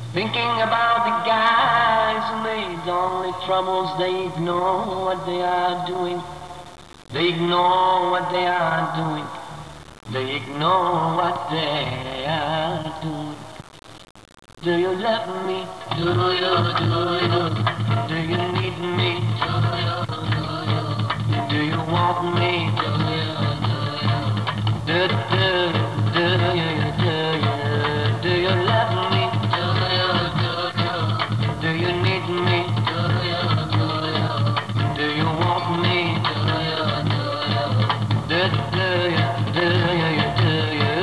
Thinking about the guys who made only troubles, they ignore what they are doing. They ignore what they are doing. They ignore what they are doing. Do you love me? Do you? Do you need me? Do you want me?